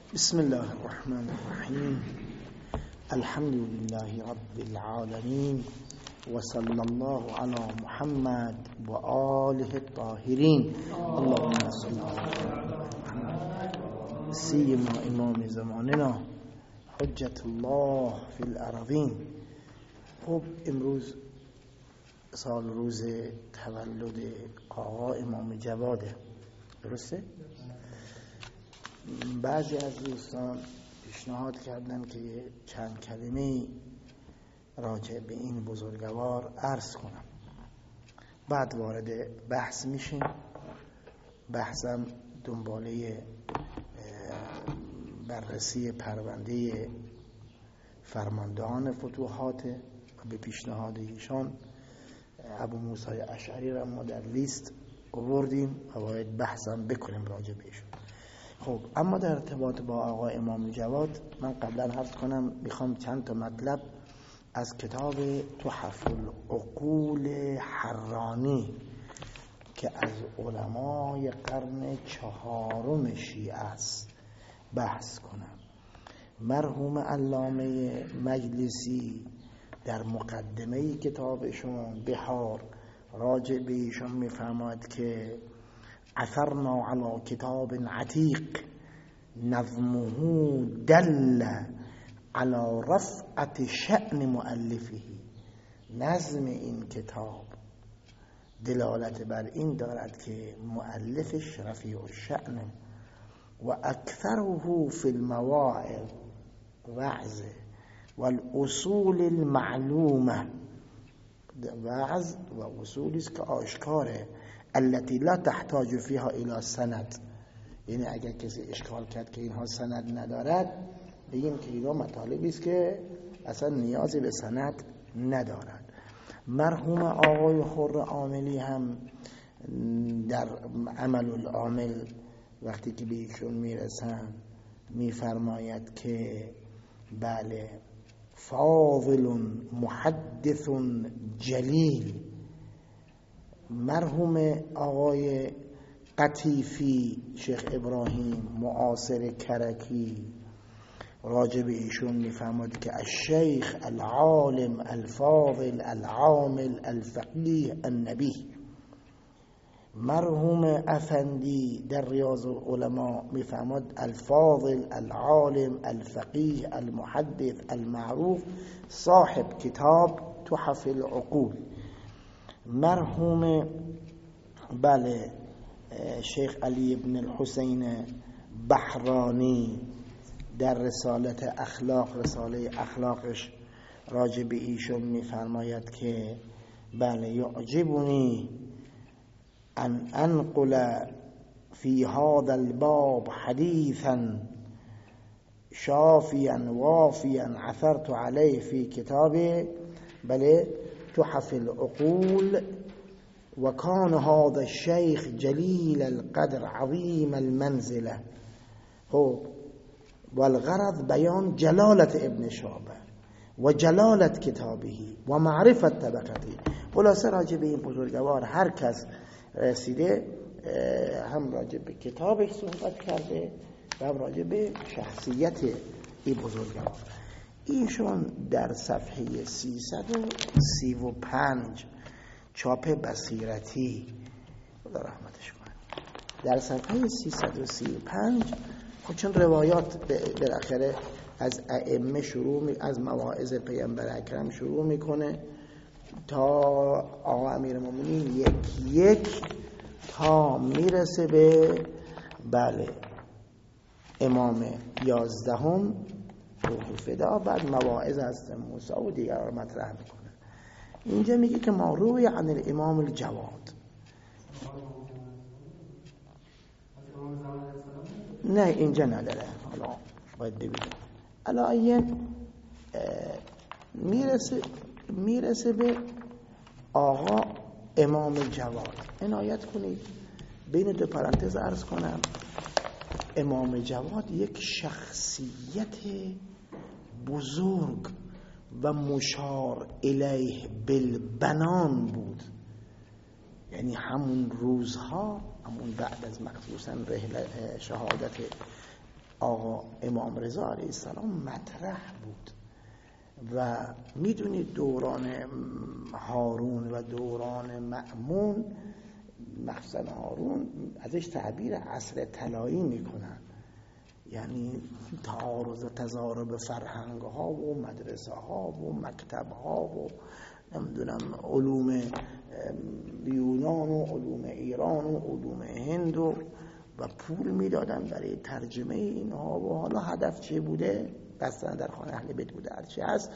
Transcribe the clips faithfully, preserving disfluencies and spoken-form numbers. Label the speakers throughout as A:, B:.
A: بسم الله الرحمن الرحیم. الحمد لله رب العالمین و صلی الله علی محمد و آله الطاهرین. اللهم صل علی محمد سیما امام زماننا حجت الله فی الارضین. خب امروز سال روز تولد آقا امام جواده، درسته؟ بعضی از دوستان پیشنهاد کردن که چند کلمه راجع به این بزرگوار عرض کنم، بعد وارد بحث میشیم. بحثم دنباله بررسی پرونده فرماندهان فتوحات و به پیشنهاد ایشان ابو موسی اشعری را ما در لیست آوردیم و باید بحثم بکنیم راجع بهشون. خب اما در ارتباط با آقا امام جواد من قبلا عرض کنم میخوام چند تا مطلب از کتاب تحف العقول حرانی که از علمای قرن چهارم شیعه است بحث کنم. مرحوم علامه مجلسی در مقدمه کتابشون بحار راجع به ایشون میفرماید که عثرنا على کتاب عتیق نظمه دل على رفعت شأن مؤلفه. نظم این کتاب دلالت بر این دارد که مؤلفش رفیع الشأن و اکثره فی المواعظ وعظ والاصول المعلومه. وعظ و اصولی است که آشکاره، التي لا تحتاج فيها الى سند. یعنی اگر کسی اشکال کرد که اینها سند ندارد، بگیم که اینها مطالبی است که اصلا نیازی به سند ندارد. مرحوم آقای خر عاملی هم در عمل العامل وقتی که به ایشون میرسن میفرماید که بله فاضل محدث جلیل. مرحوم آقای قطیفی شیخ ابراهیم معاصر کرکی راجع به ایشون میفرماید که الشیخ العالم الفاضل العامل الفقیه النبی. مرحوم افندی در ریاض العلماء میفرماید الفاضل العالم الفقیه المحدث المعروف صاحب کتاب تحف العقول. مرحوم بله شیخ علی بن الحسین بحرانی در رسالت اخلاق رساله اخلاقش راجع به ایشون میفرماید که بله یعجبنی ان انقل فی هذا الباب حدیثا شافیا وافیا عثرت علیه فی کتاب بله تحف العقول و کان هذا الشیخ جلیل القدر عظیم المنزله. خب والغرض بیان جلالت ابن شعبه و جلالت کتابه و معرفت طبقته. خلاصه راجع به این بزرگوار هر کس رسیده هم راجع به کتابش صحبت کرده و هم راجع به شخصیت این بزرگوار. ایشون در صفحه سیصد و سی و پنج چاپ بصیرتی خدا رحمتش کنه، در صفحه سیصد و سی و پنج خب چون روایات بالاخره از ائمه شروع می از مواعظ پیامبر اکرم شروع میکنه تا آقا امیرالمومنین یک یک تا میرسه به بله امام یازدهم روح فدا. بعد مواعظ از موسی و دیگر رو مطرح میکنه. اینجا میگه که ما روی عن الامام الجواد. نه اینجا نداره، حالا باید ببینیم. علایین میرسه میرسه به آقا امام جواد. عنایت کنید بین دو پرانتز عرض کنم امام جواد یک شخصیت بزرگ و مشار الیه بالبنان بود. یعنی همون روزها، همون بعد از مخصوصا رحله شهادت آقا امام رضا علیه السلام مطرح بود و میدونید دوران هارون و دوران مأمون، مخصوصا هارون ازش تعبیر عصر طلایی میکنن، یعنی تعارض و تضارب فرهنگ ها و مدرسه ها و مکتب ها و نمیدونم علوم یونان و علوم ایران و علوم هند و و پول میدادن برای ترجمه اینها و حالا هدف چه بوده بستن در خانه اهل بیت بوده هرچی هست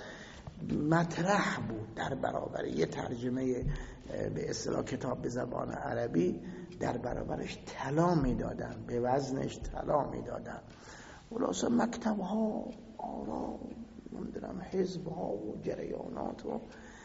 A: مطرح بود در برابر یه ترجمه به اصطلاح کتاب به زبان عربی در برابرش طلا میدادن، به وزنش طلا میدادن. خلاصه مکتب ها آرا نمیدونم حزب ها و جریانات و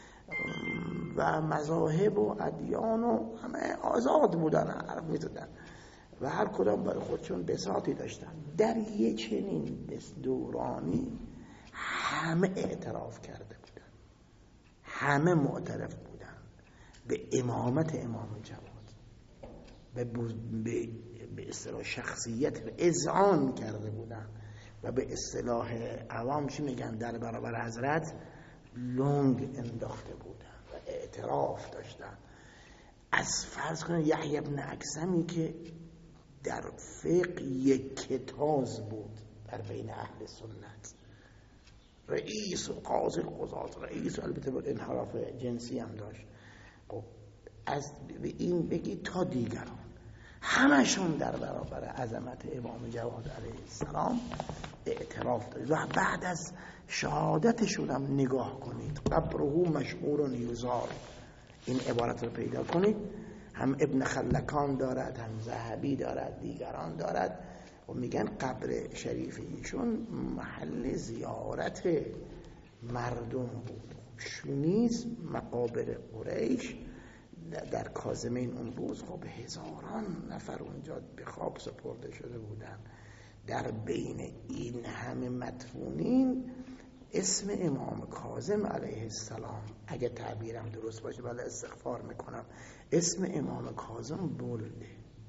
A: و مذاهب و ادیان و همه آزاد بودن، حرف میزدن و هر کدام برای خودشون بساطی داشتن. در یه چنین دورانی همه اعتراف کرده بودن، همه معترف بودن به امامت امام جواد، به به به اصطلاح شخصیت اذعان کرده بودن و به اصطلاح عوام چی میگن در برابر حضرت لنگ انداخته بودن و اعتراف داشتن. از فرض کنید یحیی بن اکثمی که در فقه یک کتاز بود در بین اهل سنت، رئیس و قاضی القضات، رئیس البته بود انحراف جنسی هم داشت، خب از این بگی تا دیگران همشون در برابر عظمت امام جواد علیه السلام اعتراف داشت. و بعد از شهادتشون هم نگاه کنید، قبره مشهور یزار، این عبارت رو پیدا کنید، هم ابن خلکان دارد، هم ذهبی دارد، دیگران دارد و میگن قبر شریف ایشون محل زیارت مردم بود. شونیز مقابر قریش در کاظمین اون روز خب هزاران نفر اونجا به خواب سپرده شده بودن. در بین این همه مدفونین اسم امام کاظم علیه السلام، اگه تعبیرم درست باشه بله استغفار میکنم، اسم امام کاظم بلده،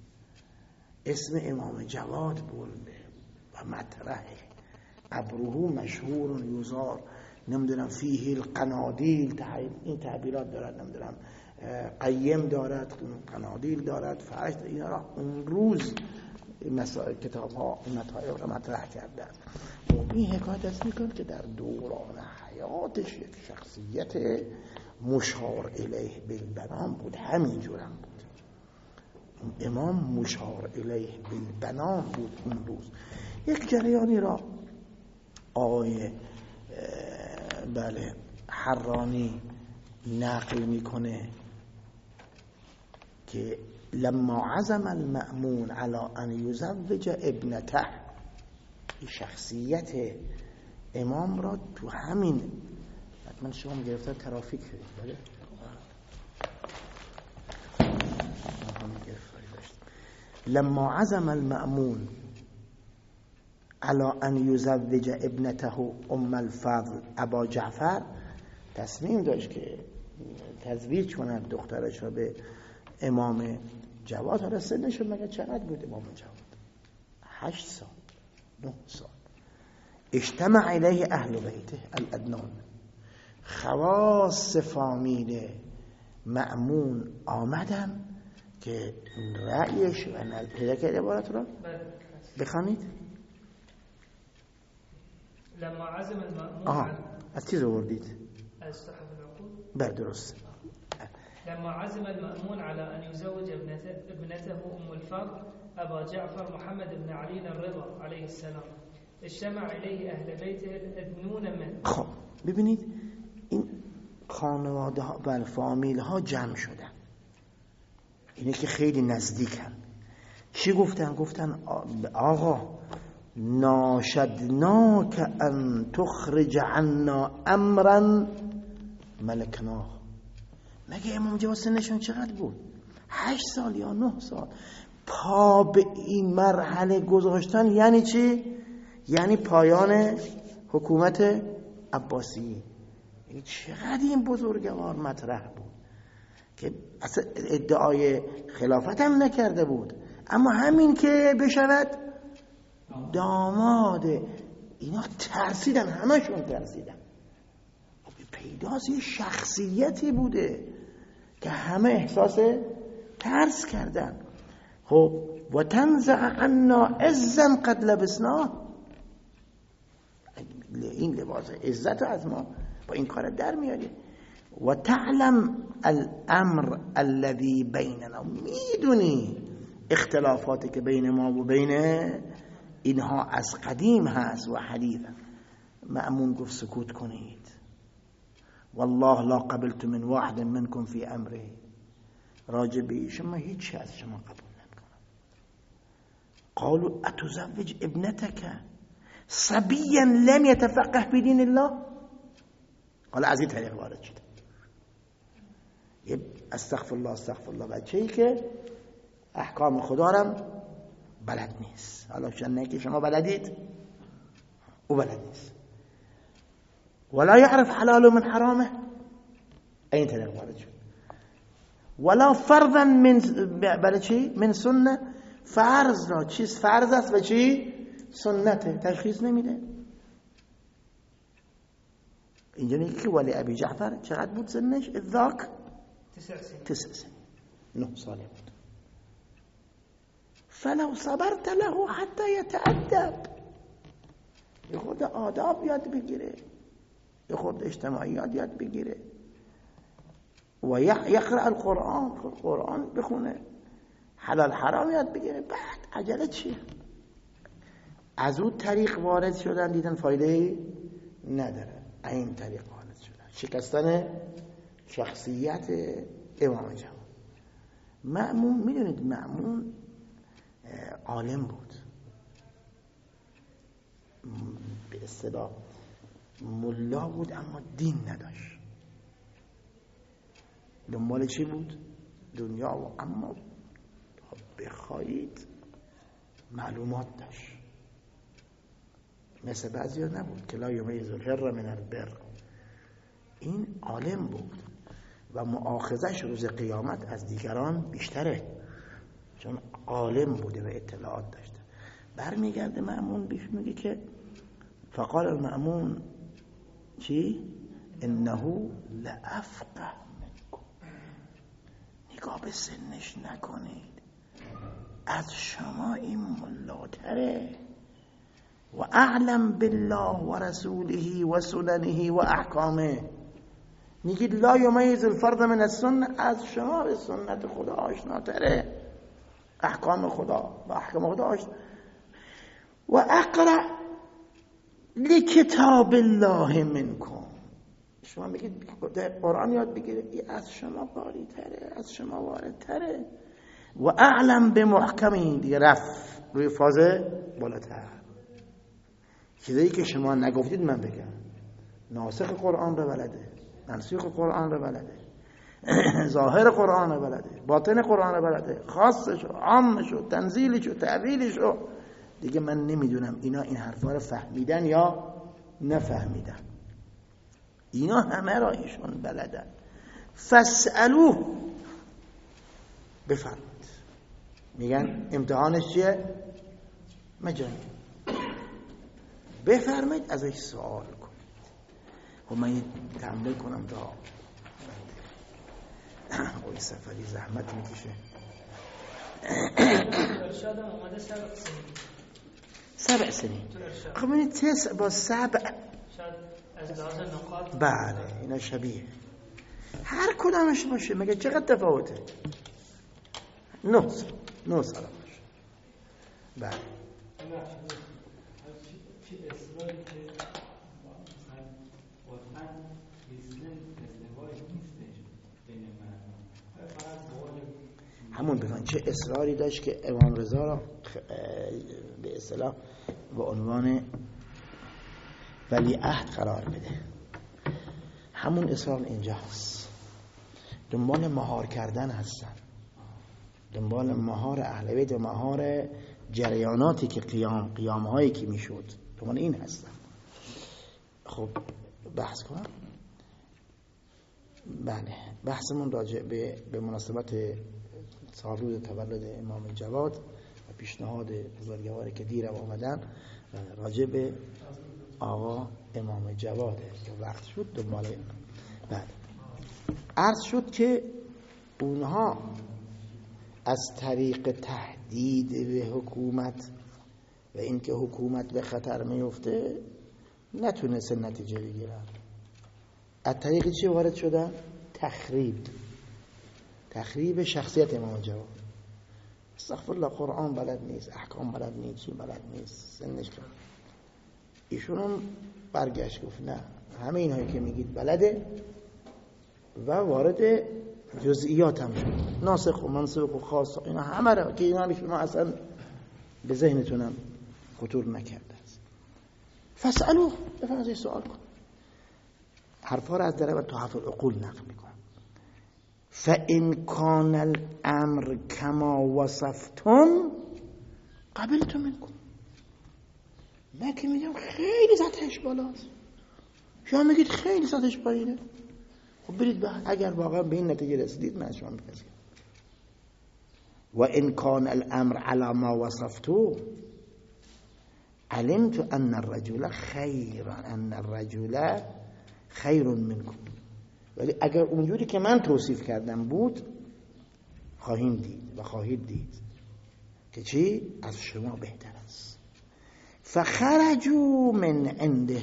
A: اسم امام جواد بلده و مطرحه. قبره مشهور یزار، نمیدونم فیه القنادیل، این تعبیرات دارد، نمیدونم قیم دارد، قنادیل دارد، فرش، اینا را اون روز مسائل کتاب ها این مطالب را مطرح کردن. این حکایت است میکنه که در دوران حیاتش یک شخصیت مشار الیه بالبنان بود، همین جورم بود. امام مشار الیه بالبنان بود اون روز. یک جریانی را آقای بله حرانی نقل میکنه که لما عزم المأمون على ان یزوج ابنته، شخصیت امام را تو همین من شما گرفتار ترافیک شدید بله لما عزم المأمون على ان یزوج ابنته ام الفضل ابا جعفر، تصمیم داشت که تزویج کند دخترش را به امام جواد. حالا سنش مگه چقدر بود امام جواد؟ هشت سال نه سال. اجتمع الیه اهل بیته الادنان، خواص فامیل مأمون آمدن که رأیش و نظر پیدا کرده. عبارت را بخوانید.
B: لما عزم المأمون
A: آه از چیز آوردید؟
B: از صحف العقود.
A: بله درست.
B: لما عزم المأمون على أن يزوج ابنته, ابنته أم الفضل أبا جعفر محمد بن علي الرضا عليه السلام، اجتمع إليه أهل بيته الأدنون منه.
A: خب ببینید این خانواده ها و فامیل ها جمع شدن، اینه که خیلی نزدیک هم. چی گفتن؟ گفتن آقا ناشدناک ان تخرج عنا امرا ملکناه. مگه امام جواد سنشون چقدر بود؟ هشت سال یا نه سال. پا به این مرحله گذاشتن یعنی چی؟ یعنی پایان حکومت عباسی. یعنی چقدر این بزرگوار مطرح بود که اصلا ادعای خلافت هم نکرده بود، اما همین که بشود داماد. اینا ترسیدن، همشون ترسیدن. پیداست یه شخصیتی بوده که همه احساس ترس کردن. خب و تنزع عنا عزا قد لبسنا، این لباس عزت از ما با این کار در میاری. و تعلم الامر الذي بیننا، میدونی اختلافاتی که بین ما و بین اینها از قدیم هست و حدیث. مأمون گفت سکوت کنید، والله لا قبلت من واحد منكم في امره، راجبی شما هیچ از شما قبول نمیکنم. قالوا اتزوج ابنتك صبيا لم يتفقه في دين الله. حالا از این طریق وارد شد، استغفر الله استغفر الله، بچه‌ای که احکام خدا رو بلد نیست. حالا چون که شما بلدید او بلد نیست. ولا يعرف حلال من حرامه، این طریق وارد شد. ولا فرضا من بله چی؟ من سنه، فرض را چیز فرض است و چی؟ سنته تشخیص نمیده. اینجا میگه که ولی ابی جعفر چقدر بود سنش؟ ذاک تسع سنین تسع سنین نه ساله بود. فلو صبرت له حتی یتأدب، یه خود آداب یاد بگیره، یه خود اجتماعیات یاد بگیره و یقرأ القرآن، قرآن بخونه، حلال حرام یاد بگیره. بعد عجله چیه؟ از اون طریق وارد شدن دیدن فایده نداره، این طریق وارد شدن، شکستن شخصیت امام جواد. مأمون، میدونید مأمون عالم بود، به اصطلاح ملا بود اما دین نداشت. دنبال چی بود؟ دنیا و اما بخواهید معلومات داشت. مثل بعضی ها نبود که لا یمیز الحر من البر. این عالم بود و مؤاخذش روز قیامت از دیگران بیشتره، چون عالم بوده و اطلاعات داشته. برمیگرده مأمون بیش میگه که فقال المأمون چی؟ انه لافقه منکم، نگاه به سنش نکنید، از شما این ملاتره و اعلم بالله و رسوله و سننه و احکامه. میگید لا یمیز الفرد من السنه، از شما به سنت خدا آشناتره، احکام خدا و احکام خدا آشنا. و اقرأ لکتاب الله منکم، شما میگید قرآن یاد بگیرید، از شما قاری تره، از شما وارد تره. و اعلم به محکمی، دیگه رفت روی فازه بالاتر، چیزایی که شما نگفتید من بگم. ناسخ قرآن رو بلده، منسوخ قرآن رو بلده، ظاهر قرآن رو بلده، باطن قرآن رو بلده، خاصشو، عامشو، تنزیلشو، تعویلشو. دیگه من نمیدونم اینا این حرفا رو فهمیدن یا نفهمیدن. اینا همه را ایشون بلدن. فاسألوه، بفرمید. میگن امتحانش چیه؟ مجانی. بفرمید ازش سوال کنید. و من تحمل کنم تا اوی سفری زحمت میکشه.
B: ارشاد اومده سبع سنین.
A: سبع سنین. خب این تسع با سبع
B: شاید از لحاظ نقاط
A: بله اینا شبیه. هر کدامش باشه مگه چقدر تفاوته؟ نه سال نه سال باشه. بله
C: چه اصراری که مثلا واقعا ریسلن ازدواج نیستش بین مردم، فقط بقول
A: همون بگن چه اصراری داشت که امام رضا را به اصطلاح به عنوان ولی عهد قرار بده. همون اصرار اینجا هست، دنبال مهار کردن هستن، دنبال مهار اهل بیت و مهار جریاناتی که قیام قیام هایی که میشد، دنبال این هستن. خب بحث کنم. بله بحثمون راجع به به مناسبت سالروز تولد امام جواد پیشنهاد بزرگواری که دیر آمدن راجع به آقا امام جواده که وقت شد دنبال بعد عرض شد که اونها از طریق تهدید به حکومت و اینکه حکومت به خطر میفته نتونست نتیجه بگیرن. از طریق چی وارد شدن؟ تخریب تخریب شخصیت امام جواد. استغفر الله، قرآن بلد نیست، احکام بلد نیست، چی بلد نیست، سنش کم. ایشون هم برگشت گفت نه، همه اینهایی که میگید بلده و وارد جزئیات هم شد، ناسخ و منسوخ و خاص، اینا همه را که اینا شما اصلا به ذهنتونم خطور نکرده است. فاسألوه، بفرمایید سوال کن. حرفا را از در تحف العقول نقل میکنم. فإن كان الامر كما وصفتم قبلت منكم. من که میگم خیلی سطحش بالاست، شما میگید خیلی سطحش پایینه، خب برید بعد اگر واقعا به این نتیجه رسیدید من شما میپذیرم. و ان كان الامر على ما وصفتو علمت ان الرجل خیر ان الرجل خیر منكم. ولی اگر اونجوری که من توصیف کردم بود خواهیم دید و خواهید دید که چی؟ از شما بهتر است. فخرجوا من عنده،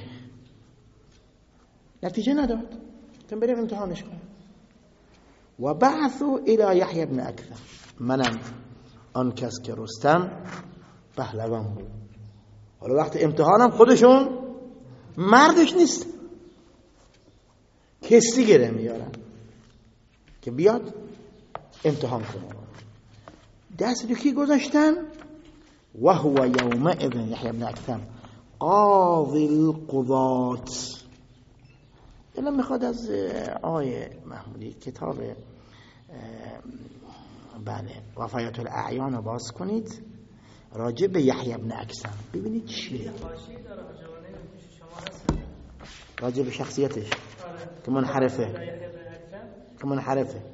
A: نتیجه نداد، تم بریم امتحانش کنیم. و بعثوا الى یحیی بن اکثر، منم آن کس که رستم پهلوان بود. حالا وقت امتحانم خودشون مردش نیست، کسی گره میارن که بیاد امتحان کنه. دست دو کی گذاشتن؟ و هو یومئذ یحیی بن اکثر قاضی القضات. الان میخواد از آقای محمودی کتاب بله وفایت الاعیان رو باز کنید، راجع به یحیی بن اکثر ببینید چیه راجع به شخصیتش که منحرفه که منحرفه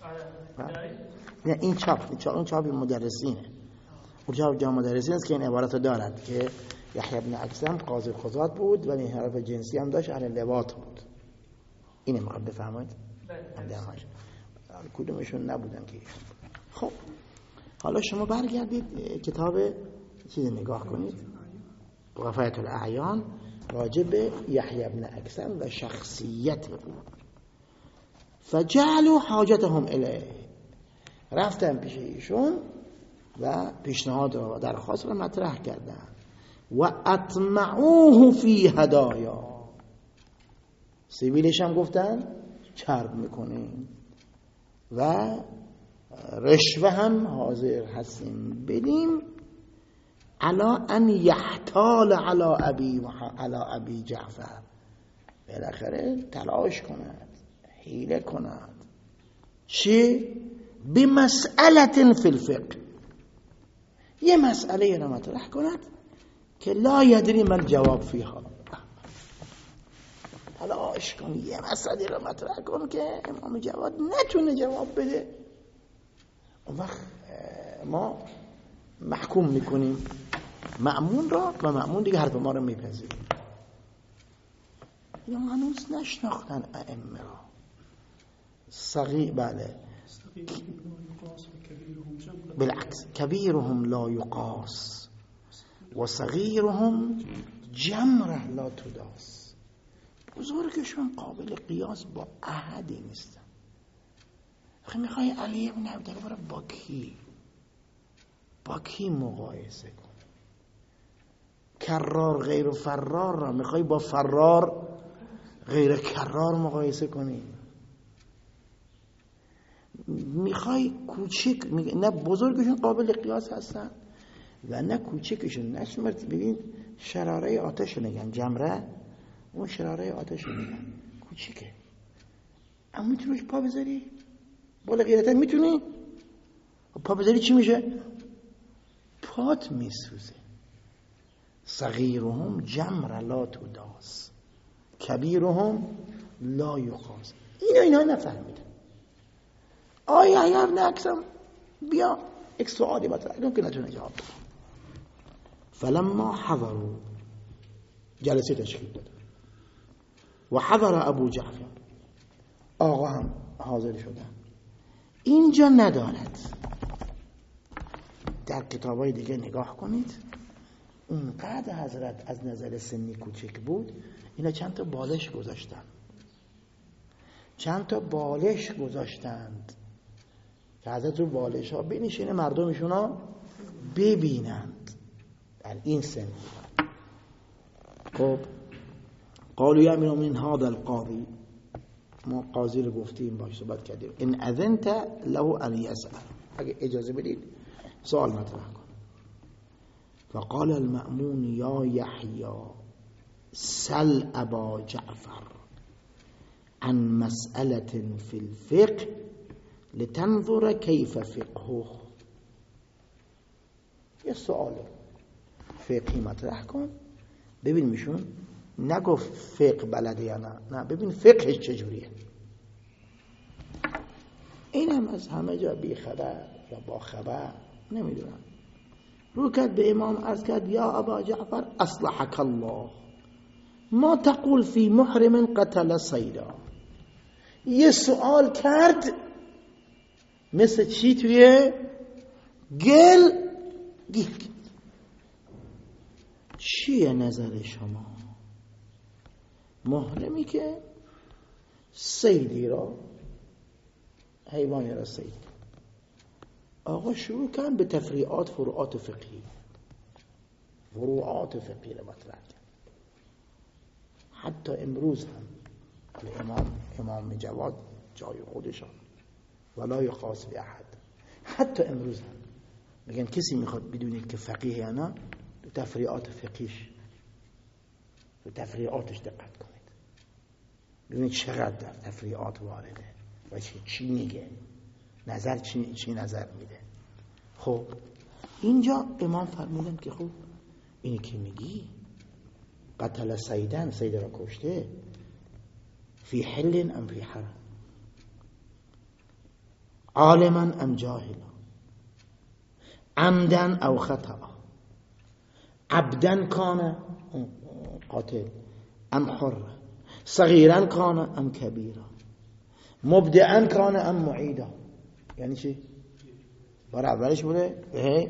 A: نه این چاپ این چاپ مدرسینه، اون چاپ جامع مدرسین است که این عبارت رو دارد که یحیی بن اکثر قاضی القضات بود ولی انحراف جنسی هم داشت، اهل لواط بود. اینه میخواد بفهمید کدومشون نبودن که ایشون. خب حالا شما برگردید کتاب چیز نگاه کنید، وفایت الاعیان، راجع به یحیی بن اکثر و شخصیت او. فجعلوا حاجتهم الیه، رفتن پیش ایشون و پیشنهاد و درخواست رو مطرح کردن. و اطمعوه فی هدایا، سیبیلش هم گفتن چرب میکنیم و رشوه هم حاضر هستیم بدیم، علا ان یحتال علا ابی و علا ابی جعفر، بالاخره تلاش کند، حیله کند. چی؟ بمسئله فی الفقه، یه مسئله را مطرح کند که لا یدری من جواب فیها. تلاش کن یه مسئله را مطرح کن که امام جواد نتونه جواب بده، اون وقت ما محکوم میکنیم مأمون را و مأمون دیگه حرف ما رو میپذیره. یا هنوز نشناختن ائمه را. صغیر بله بالعکس کبیرهم لا یقاس و صغیرهم جمره لا تداس. بزرگشون قابل قیاس با احدی نیستن. خیلی میخوای علی ابن ابی طالب با کی با کی مقایسه کن؟ کرار غیر و فرار را میخوای با فرار غیر کرار مقایسه کنی؟ میخوای کوچک می... نه بزرگشون قابل قیاس هستن و نه کوچکشون. نشمرد ببین شراره آتش نگن جمره، اون شراره آتش نگن کوچکه، اما میتونی پا بذاری بالا غیرتا میتونی پا بذاری چی میشه؟ پات میسوزه. صغیرهم جمر لا تداس کبیرهم لا یقاس. اینو اینا نفهمیدن. آیا یار نکسم بیا یک سوالی مطرح که نتونه جواب بده. فلما حضروا جلسه تشکیل داد و حضر ابو جعفر، آقا هم حاضر شدن. اینجا ندارد، در کتابای دیگه نگاه کنید، اونقدر حضرت از نظر سنی کوچک بود، اینا چند تا بالش گذاشتن، چند تا بالش گذاشتند که حضرت رو بالش ها بنشینه مردمشون ها ببینند. در این سن خب قالوا یامنوا من هذا القاضی، ما قاضی رو گفتیم باش صحبت کردیم، ان اذنت له ان يسأل، اگه اجازه بدید سوال مطرح کن. فقال المأمون یا یحیی سل ابا جعفر عن مسألة في الفقه لتنظر كيف فقهه. یه سوال فقهی مطرح کن ببین. میشون نگفت فقه بلده یا نه، نه ببین فقهش چجوریه. این هم از همه جا بی خبر یا با خبر نمیدونم. رو کرد به امام عرض کرد یا ابا جعفر اصلحك الله ما تقول فی محرم قتل صیدا. یه سوال کرد مثل چی توی گل گیر کرد. چیه نظر شما؟ محرمی که صیدی را، حیوانی را صید. آقا شروع کن به تفریعات فروعات فقهی، فروعات فقهی را مطرح کرد. حتی امروز هم امام امام جواد جای خودشان ولا یخاص به احد، حتی امروز هم میگن کسی میخواد بدونید که فقیه یا نه، تو تفریعات فقهیش، تو تفریعاتش دقت کنید، ببینید چقدر در تفریعات وارده و چی, چی میگه، نظر چی, چی نظر میده. خب اینجا امام فرمودن که خب اینی که میگی قتل صیدن، صید را کشته، فی حل ام فی حرم، عالما ام جاهلا، عمدا او خطأ، عبدا کان قاتل ام حر، صغیرا کان ام کبیرا، مبدعا کان ام معیدا. یعنی چی؟ بار اولش بوده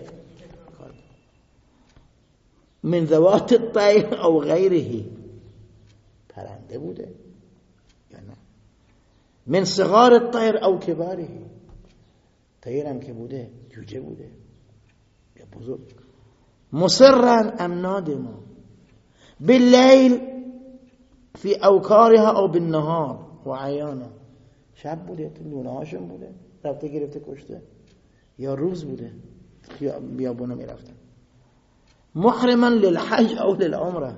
A: من ذوات الطیر او غیره، پرنده بوده یا نه، من صغار الطیر او کباره، طیر هم که بوده جوجه بوده یا بزرگ، مصرا ام نادما، باللیل فی اوکارها او بالنهار و عیانا، شب بوده تو لونه هاشون بوده رفته گرفته کشته، یا روز بوده بیابونه می رفته، محرما للحج او للعمره.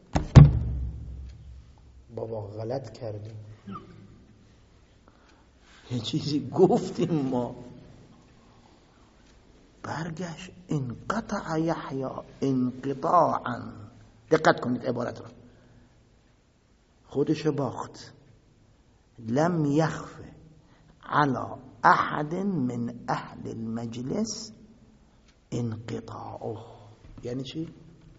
A: بابا غلط کردیم، یه چیزی گفتیم ما، برگشت انقطع یحیی انقطاعا. دقت کنید عبارت رو، خودش باخت. لم یخف على احد من اهل المجلس انقطاعه. یعنی چی؟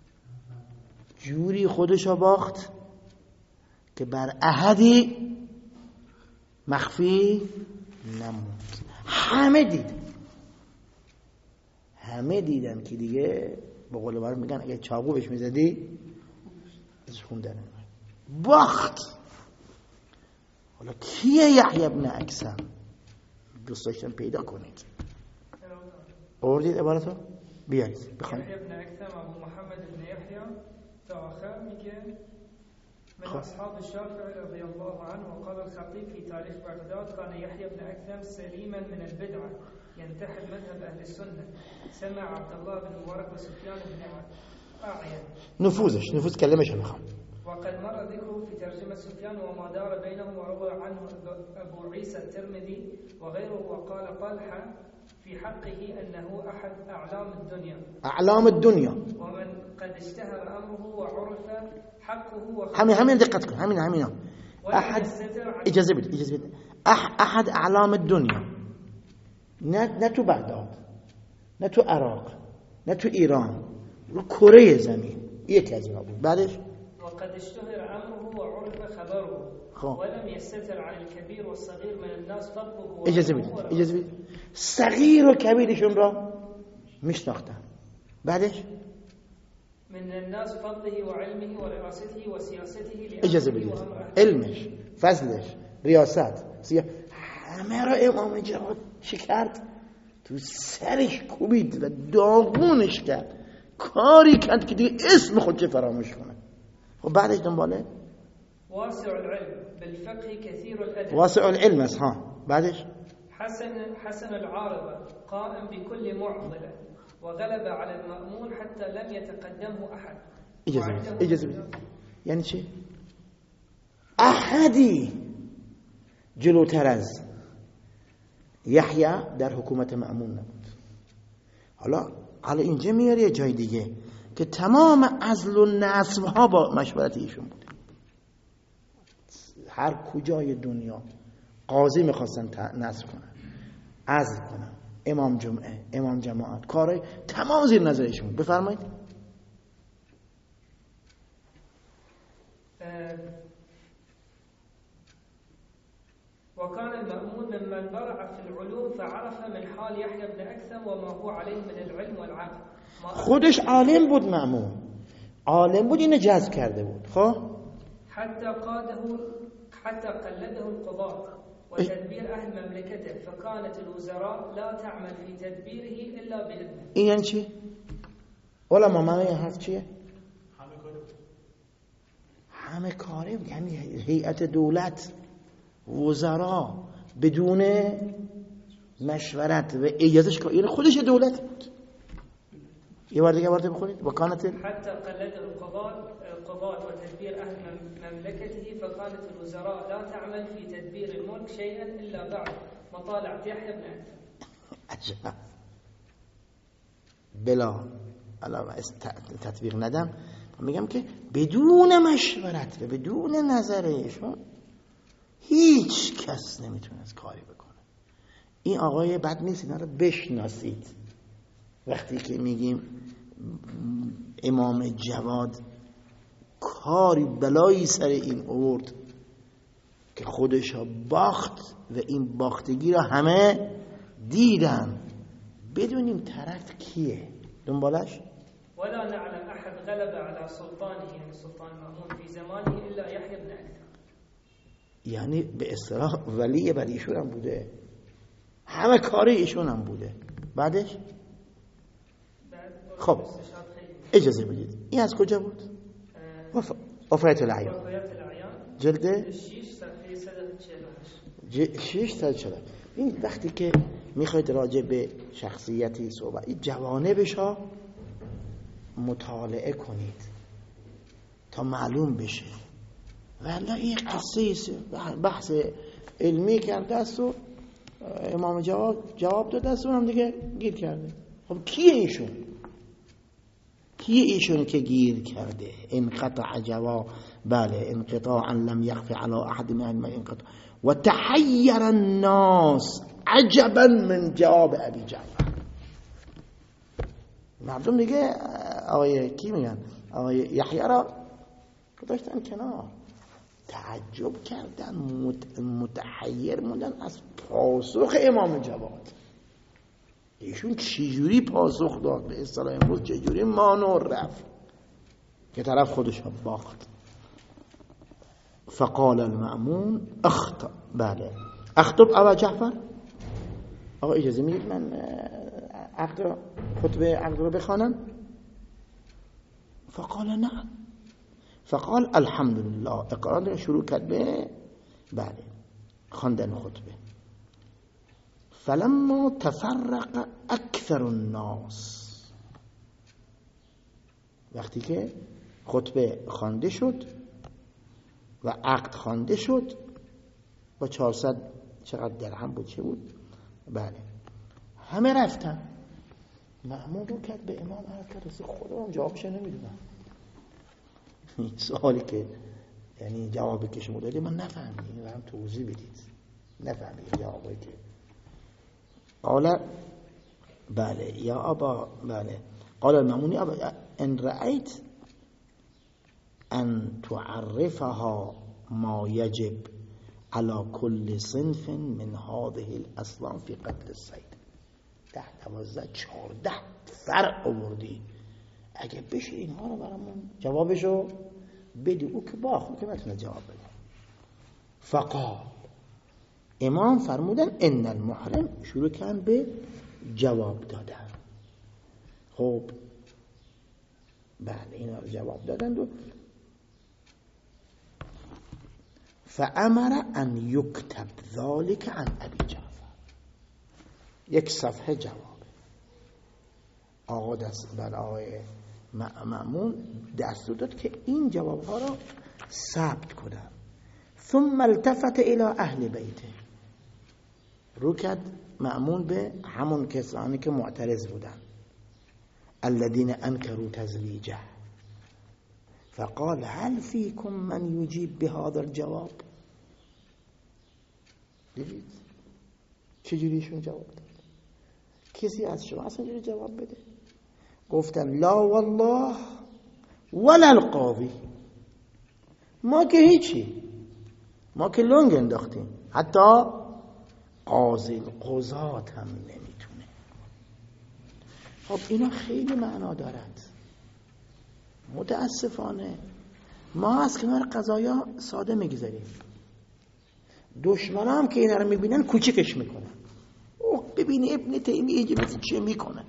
A: جوری خودشو باخت که بر احدی مخفی نموند. همه دید، همه دیدن که دیگه به قول معروف میگن اگه چاقو بهش میزدی ازش خون در نمیاد. باخت. حالا کیه یحیی ابن اکثم؟ دوست داشتم پیدا کنید. آوردید عبارتو؟ بیارید بخونید.
B: یحیی ابن اکثم ابو محمد ابن یحیی تا آخر میگه من اصحاب الشافعي رضي الله عنه. وقال الخطيب في تاريخ بغداد كان يحيى بن أكثم سليما من البدعة ينتحل مذهب أهل السنة. سمع عبد الله بن مبارك وسفيان بن أعين
A: نفوذش نفوذ كلمش بخوام.
B: وقد مر ذكره في ترجمة سفيان وما دار بينهم، وروى عنه أبو عيسى الترمذي وغيره. وقال طلحة في حقه أنه أحد أعلام الدنيا
A: أعلام الدنيا
B: ومن قد اشتهر أمره وعرف حقه.
A: همين همين دقتكم همين همين أحد إجازة بد إجازة بد أح أحد أعلام الدنيا. نت نتو بغداد نه تو عراق، نه تو ایران، رو کره زمین. یک از اینا بود. بعدش
B: وقد اشتهر امره وعرف خبره ولم يستتر عن الكبير والصغير من الناس فضله.
A: اجازه بدید اجازه بدید صغیر و کبیرشون را میشناختن. بعدش
B: من الناس فضله وعلمه ورئاسته وسياسته.
A: اجازه بدید علمش، فضلش، ریاست، سیا... همه را امام جواد چی کرد؟ تو سرش کوبید و داغونش کرد، کاری کرد که دیگه اسم خود چه فراموش کنه. خب بعدش دنباله
B: واسع العلم بالفقه كثير الادب.
A: واسع العلم است. ها بعدش
B: حسن حسن العارضه قائم بكل معضله وغلب على المأمون حتى لم يتقدمه احد.
A: اجازه بدید اجازه بدید یعنی چی؟ احدی جلوتر از یحیی در حکومت مأمون نبود. حالا حالا اینجا میاره یه جای دیگه که تمام عزل و نصب ها با مشورت ایشون بود. هر کجای دنیا قاضی میخواستن نصب کنن، عزل کنن، امام جمعه، امام جماعت، کارهای تمام زیر نظر ایشون بود. بفرمایید.
B: وكان المأمون ممن برع في العلوم فعرف من حال يحيى بن أكثم وما هو عليه من العلم والعقل.
A: خودش عالم بود، مأمون عالم بود، اینو جذب کرده بود. خب
B: حتى قاده حتى قلده القضاة وتدبير أهل مملكته فكانت الوزراء لا تعمل في تدبيره إلا بإذنه.
A: این یعنی چی؟ علما معنی این حرف چیه؟ همه کاره بود، یعنی هیئت دولت، وزرا بدون مشورت و اجازهش که این خودش دولت بود. یه بار دیگه وارد بخونید. وکانت
B: حتی قلده القضاة القضاة وتدبير أهل مملكته فكانت الوزراء لا تعمل في تدبير الملك شيئا إلا بعد مطالعة يحيى بن أكثم.
A: عجب. بلا الان تطبیق ندم، میگم که بدون مشورت و بدون نظرشون هیچ کس نمیتونه از کاری بکنه. این آقای بد نیست، اینا رو بشناسید. وقتی که میگیم امام جواد کاری بلایی سر این آورد که خودش باخت و این باختگی را همه دیدن، بدونیم طرف کیه دنبالش.
B: ولا نعلم احد غلب على سلطانه يعني سلطان مأمون في زمانه الا يحيى بن أكثم.
A: یعنی به اصطلاح ولی بر ایشون هم بوده، همه کاری ایشون هم بوده. بعدش خب اجازه بدید این از کجا بود؟ وف... وفایت العیان جلد شش صد و چهل. این وقتی که میخواید راجع به شخصیتی صحبت، این جوانبش ها مطالعه کنید تا معلوم بشه. ولی این قصه بحث علمی کرده است و امام جواب جواب داده است و هم دیگه گیر کرده. خب کیه ایشون؟ کیه ایشون که گیر کرده؟ انقطع جواب، بله انقطاعا لم يخف على احد من علم انقطاع و تحیر الناس عجبا من جواب ابی جعفر. مردم دیگه آقای کی میگن آقای یحیی را گذاشتن کنار، تعجب کردن، متحیر موندن از پاسخ امام جواد. ایشون چجوری پاسخ داد؟ به اصطلاح امروز چجوری مانور رفت که طرف خودش باخت. فقال المأمون اخطأ، بله اخطب ابا جعفر. آقا اجازه میدید من عقد خطبه عقد رو بخوانم؟ فقال نعم. فقال الحمدلله. اقرار شروع کرد به بله خواندن خطبه. فلما تفرق اکثر الناس، وقتی که خطبه خوانده شد و عقد خوانده شد با چهارصد چقدر درهم بود چه بود، بله همه رفتن. مأمون رو کرد به امام حرکت رسید. خودم جوابش نمیدونم. این سوالی که یعنی جوابی که شما دادید من نفهمیدم، برام توضیح بدید. نفهمیدم جوابی که قال بله یا ابا بله قال المأمون ابا ان رأيت ان تعرفها ما يجب على كل صنف من هذه الاسلام في قتل الصيد. ده دوازده چهارده فرق آوردی، اگه بشه اینها رو برامون جوابشو بدی. او که باخت که نتونه جواب بده. فقال امام فرمودن ان المحرم، شروع کردن به جواب دادن. خب بله اینا رو جواب دادن و فامر ان یکتب ذلك عن ابی جعفر. یک صفحه جواب آقا دست بر آقای مأمون دستور داد که این جواب ها را ثبت کنن. ثم التفت الى اهل بیته، رو کرد مأمون به همون کسانی که معترض بودن، الذين انكروا تزویجه، فقال هل فيكم من يجيب بهذا الجواب؟ دیدید چجوریشون جواب داد؟ کسی از شما اصلا جوری جواب بده؟ گفتن لا والله ولا القاضی، ما که هیچی، ما که لنگ انداختیم، حتی قاضی القضات هم نمیتونه. خب اینا خیلی معنا دارد. متاسفانه ما از کنار قضایا ساده میگذاریم، دشمن هم که اینا رو میبینن کوچکش میکنن. اوه ببینی ابن تیمیه اینجا چه میکنه،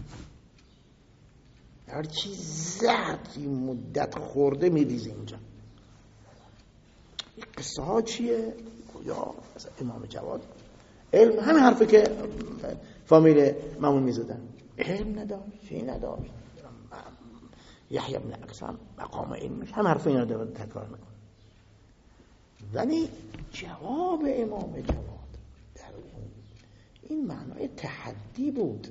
A: هرچی زرد این مدت خورده میریزه اینجا. این قصه ها چیه؟ یا مثلا امام جواد علم همین حرفی که فامیل مامون میزدن، علم نداشت، چی نداشت، یحیی بن اقسم مقام علمش هم حرف اینا رو تکرار میکنه. ولی جواب امام جواد در اون این معنای تحدی بود،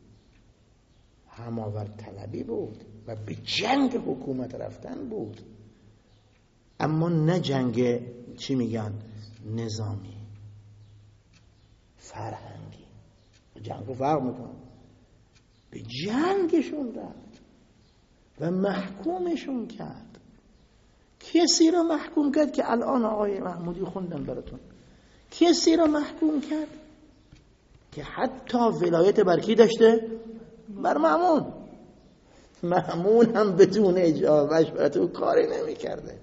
A: هماورد طلبی بود و به جنگ حکومت رفتن بود، اما نه جنگ چی میگن نظامی فرهنگی. جنگ رو فرق میکنه. به جنگشون رفت و محکومشون کرد. کسی رو محکوم کرد که الان آقای محمودی خوندن براتون، کسی رو محکوم کرد که حتی ولایت برکی داشته بر مأمون. مأمون هم بدون اجابهش برات او کاری نمی کرده.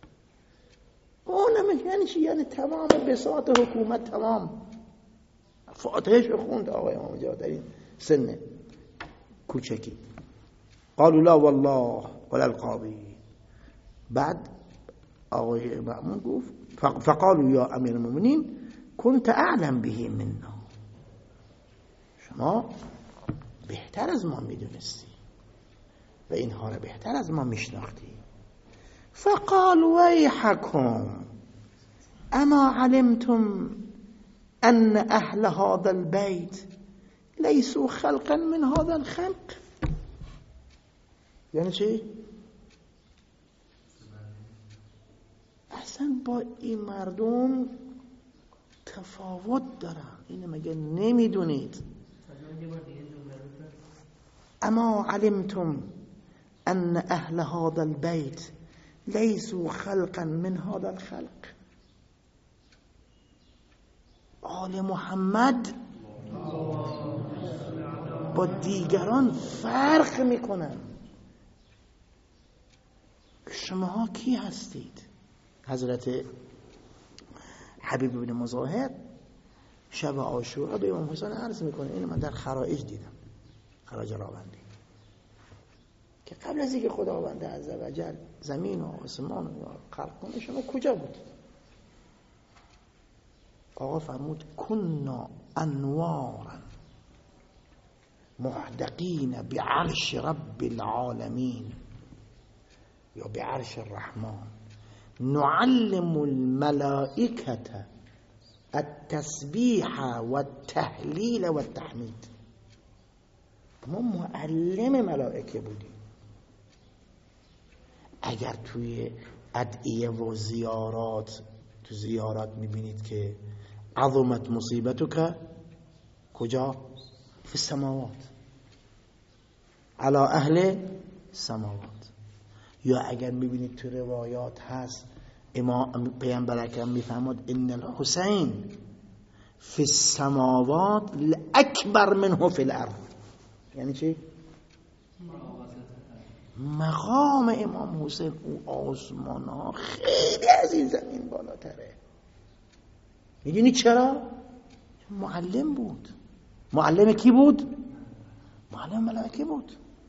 A: اون هم یعنی چی؟ یعنی تمام بساط حکومت تمام فاتحش رو خوند آقای امام جواد در این سن کوچکی. قالوا لا والله ولا القاضی. بعد آقای مأمون گفت فقالوا یا امیر المؤمنین كنت اعلم به منا، شما بهتر از ما میدونستی و اینها را بهتر از ما میشناختی. فقال ویحکم اما علمتم ان اهل هذا البيت ليسوا خلقا من هذا الخلق. یعنی چی؟ اصلا با این مردم تفاوت دارن، اینو مگه نمیدونید؟ اما علمتم ان اهل هذا البيت ليسوا خلقا من هذا الخلق. آل محمد با دیگران فرق میکنن. شماها کی هستید؟ حضرت حبیب بن مظاهر شب عاشورا به امام حسین عرض میکنه، اینو من در خرائج دیدم، خراج راوندی، که قبل از اینکه خداوند عزوجل زمین و آسمان رو خلق کنه شما کجا بود؟ آقا فرمود کنا انوارا محدقین بعرش رب العالمین یا بعرش الرحمن نعلم الملائکة التسبیح والتهلیل والتحمید. ما معلم ملائکه بودیم. اگر توی ادعیه و زیارات تو زیارات میبینید که عظمت مصیبتو که کجا في السماوات على اهل السماوات. یا اگر میبینید تو روایات هست امام پیامبر اکرم میفرماد ان الحسین فی السماوات اکبر منه فی الارض. یعنی چی؟ مقام امام حسین او آسمان ها خیلی از این زمین بالاتره. میدونی چرا؟ معلم بود. معلم کی بود؟ معلم ملائکه بود.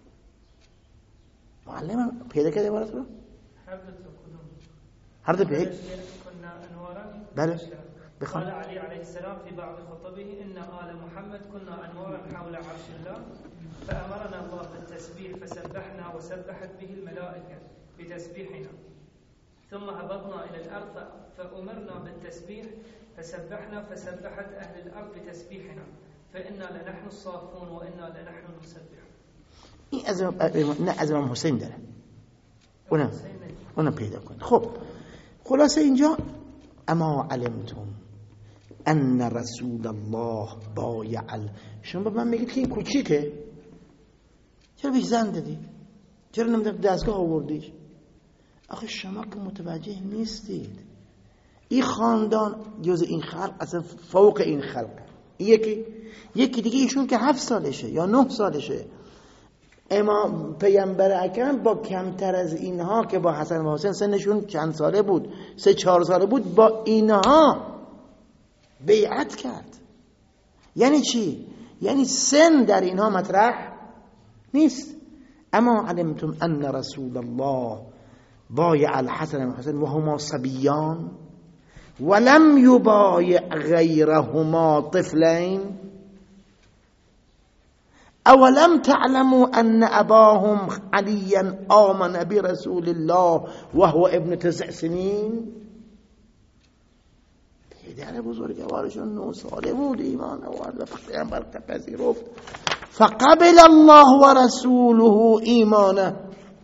A: معلم پیدا کرده عبارت رو؟ هر دو پیدا بله
B: بخوان. قال علي عليه السلام في بعض خطبه إن آل محمد كنا أنوارا حول عرش الله فأمرنا الله بالتسبيح فسبحنا وسبحت به الملائكة بتسبيحنا ثم هبطنا إلى الأرض فأمرنا بالتسبيح فسبحنا فسبحت أهل الأرض بتسبيحنا فإنا لنحن الصافون وإنا لنحن المسبحون.
A: این از نه از امام حسین داره. اونم اونم پیدا کن. خب خلاصه اینجا اما علمتم ان رسول الله بایع. شما به من میگید که این کوچیکه، چرا بهش زن دادی؟ چرا نمیدونم دستگاه آوردیش؟ آخه شما که متوجه نیستید این خاندان جز این خلق اصلا فوق این خلق. یکی یکی دیگه ایشون که هفت سالشه یا نه سالشه. امام پیامبر اکرم با کمتر از اینها که با حسن و حسین سنشون چند ساله بود، سه چهار ساله بود، با اینها بیعت کرد. یعنی چی؟ یعنی سن در اینها مطرح نیست. اما علمتم ان رسول الله بایع الحسن و حسین و هما صبیان ولم یبایع غیرهما طفلین اولم تعلموا ان اباهم عليا آمن برسول الله وهو ابن تسع سنين. پدر بزرگوارشون نه ساله بود ایمان آورد و پیامبر پذیرفت. فقبل الله ورسوله ایمانه.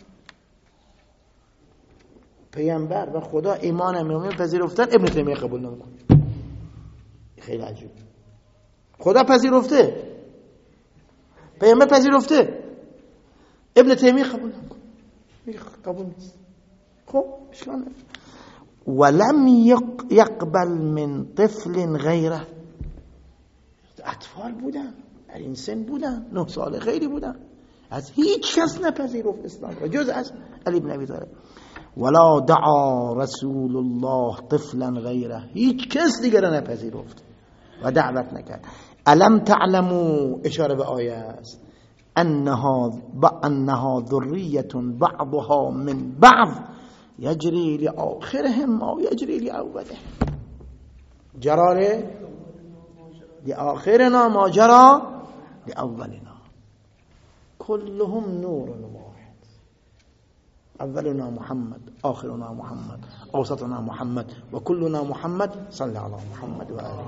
A: پیامبر و خدا ایمان امامی پذیرفتن، ابن تیمیه قبول نمیکنه. خیلی عجیب. خدا پذیرفته، پیامبر پذیرفته، ابن تیمیه قبول نمیکنه، میگه قبول نیست. خب اشکال نداره. ولم يقبل من طفل غیره. اطفال بودن، در این سن بودن، نه ساله خیلی بودن، از هیچ کس نپذیرفت اسلام را جز از علی بن ابی طالب. ولا دعا رسول الله طفلا غیره. هیچ کس دیگر را نپذیرفت و دعوت نکرد. الم تعلموا، اشاره به آیه است، انها انها ذریه بعضها من بعض یجری لآخرهم ما یجری لأولهم. جراره لآخرنا ما جرى لأولنا. كلهم نور واحد. اولنا محمد، آخرنا محمد، اوسطنا محمد و كلنا محمد. صلی علی محمد و آله.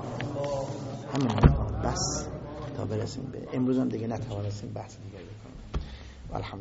A: همین بس تا برسیم به امروز هم دیگه نتوانستیم بحث دیگه بکنیم.